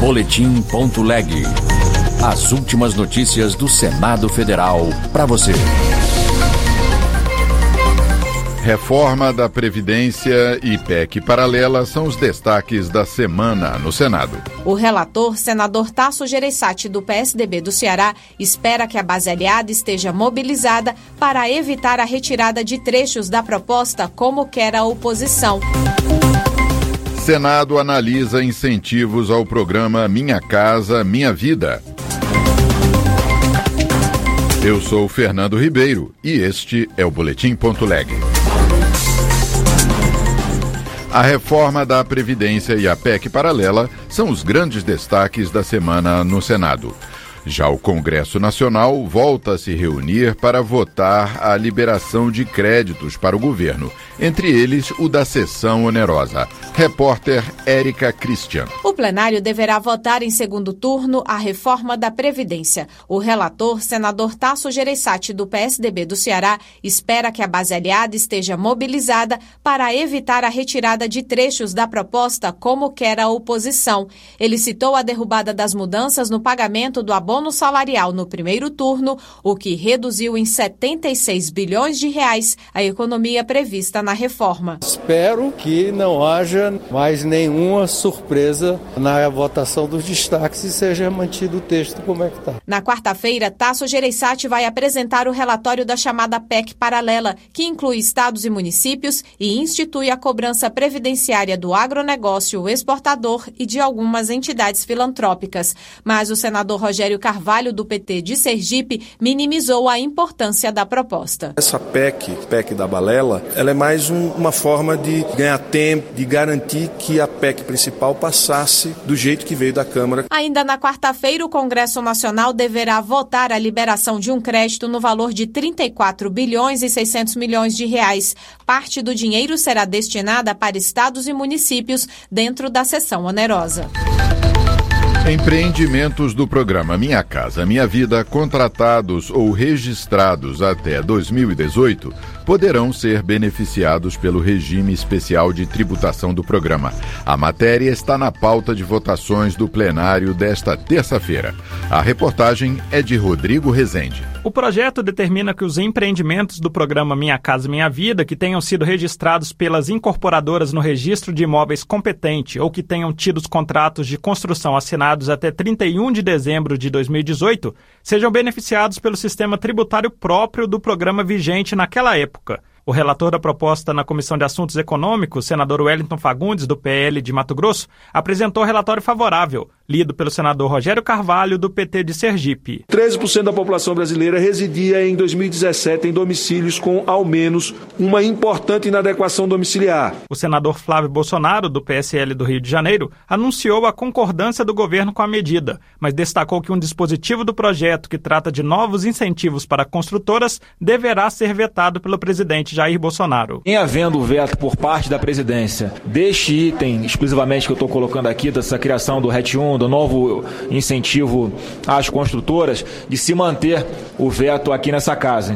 Boletim.leg. As últimas notícias do Senado Federal para você. Reforma da Previdência e PEC paralela são os destaques da semana no Senado. O relator, senador Tasso Gereissati, do PSDB do Ceará, espera que a base aliada esteja mobilizada para evitar a retirada de trechos da proposta, como quer a oposição. Senado analisa incentivos ao programa Minha Casa, Minha Vida. Eu sou Fernando Ribeiro e este é o Boletim.leg. A reforma da Previdência e a PEC paralela são os grandes destaques da semana no Senado. Já o Congresso Nacional volta a se reunir para votar a liberação de créditos para o governo, entre eles o da cessão onerosa. Repórter Érica Christian. O plenário deverá votar em segundo turno a reforma da Previdência. O relator, senador Tasso Gereissati, do PSDB do Ceará, espera que a base aliada esteja mobilizada para evitar a retirada de trechos da proposta, como quer a oposição. Ele citou a derrubada das mudanças no pagamento do abono salarial no primeiro turno, o que reduziu em 76 bilhões de reais a economia prevista na reforma. Espero que não haja mais nenhuma surpresa na votação dos destaques e seja mantido o texto como é que está. Na quarta-feira, Tasso Gereissati vai apresentar o relatório da chamada PEC paralela, que inclui estados e municípios e institui a cobrança previdenciária do agronegócio exportador e de algumas entidades filantrópicas. Mas o senador Rogério Carvalho, do PT de Sergipe, minimizou a importância da proposta. Essa PEC da balela, ela é mais uma forma de ganhar tempo, de garantir que a PEC principal passasse do jeito que veio da Câmara. Ainda na quarta-feira, o Congresso Nacional deverá votar a liberação de um crédito no valor de 34 bilhões e 600 milhões de reais. Parte do dinheiro será destinada para estados e municípios dentro da cessão onerosa. Empreendimentos do programa Minha Casa, Minha Vida, contratados ou registrados até 2018, poderão ser beneficiados pelo regime especial de tributação do programa. A matéria está na pauta de votações do plenário desta terça-feira. A reportagem é de Rodrigo Rezende. O projeto determina que os empreendimentos do programa Minha Casa Minha Vida, que tenham sido registrados pelas incorporadoras no registro de imóveis competente ou que tenham tido os contratos de construção assinados até 31 de dezembro de 2018, sejam beneficiados pelo sistema tributário próprio do programa vigente naquela época. O relator da proposta na Comissão de Assuntos Econômicos, senador Wellington Fagundes, do PL de Mato Grosso, apresentou relatório favorável, lido pelo senador Rogério Carvalho, do PT de Sergipe. 13% da população brasileira residia em 2017 em domicílios com, ao menos, uma importante inadequação domiciliar. O senador Flávio Bolsonaro, do PSL do Rio de Janeiro, anunciou a concordância do governo com a medida, mas destacou que um dispositivo do projeto que trata de novos incentivos para construtoras deverá ser vetado pelo presidente Jair Bolsonaro. Em havendo veto por parte da presidência deste item exclusivamente que eu estou colocando aqui, dessa criação do RET 1, do novo incentivo às construtoras, de se manter o veto aqui nessa casa.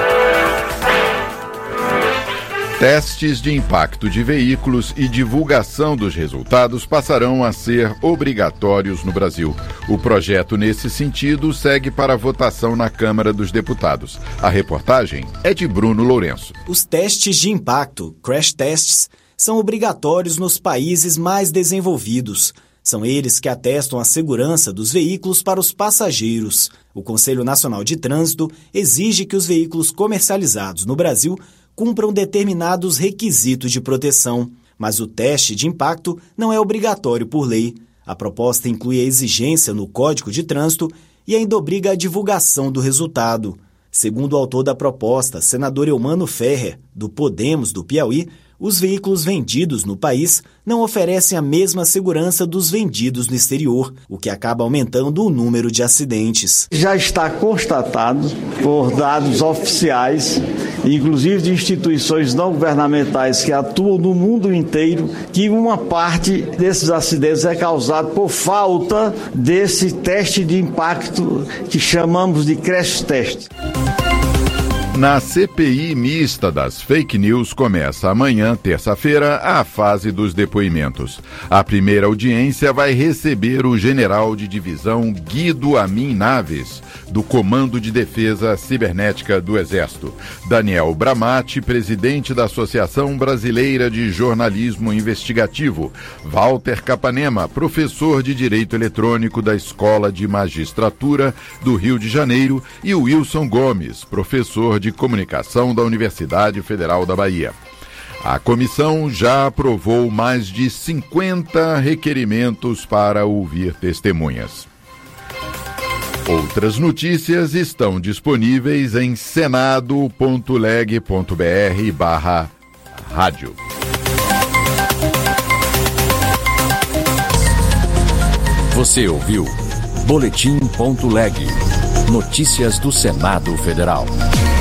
Testes de impacto de veículos e divulgação dos resultados passarão a ser obrigatórios no Brasil. O projeto, nesse sentido, segue para votação na Câmara dos Deputados. A reportagem é de Bruno Lourenço. Os testes de impacto, crash tests, são obrigatórios nos países mais desenvolvidos. São eles que atestam a segurança dos veículos para os passageiros. O Conselho Nacional de Trânsito exige que os veículos comercializados no Brasil cumpram determinados requisitos de proteção, mas o teste de impacto não é obrigatório por lei. A proposta inclui a exigência no Código de Trânsito e ainda obriga a divulgação do resultado. Segundo o autor da proposta, senador Eumano Ferrer, do Podemos do Piauí, os veículos vendidos no país não oferecem a mesma segurança dos vendidos no exterior, o que acaba aumentando o número de acidentes. Já está constatado por dados oficiais, inclusive de instituições não governamentais que atuam no mundo inteiro, que uma parte desses acidentes é causada por falta desse teste de impacto que chamamos de crash test. Na CPI mista das fake news começa amanhã, terça-feira, a fase dos depoimentos. A primeira audiência vai receber o general de divisão Guido Amin Naves, do Comando de Defesa Cibernética do Exército, Daniel Bramati, presidente da Associação Brasileira de Jornalismo Investigativo, Walter Capanema, professor de Direito Eletrônico da Escola de Magistratura do Rio de Janeiro, e Wilson Gomes, professor de Comunicação da Universidade Federal da Bahia. A comissão já aprovou mais de 50 requerimentos para ouvir testemunhas. Outras notícias estão disponíveis em senado.leg.br/rádio. Você ouviu Boletim.leg. Notícias do Senado Federal.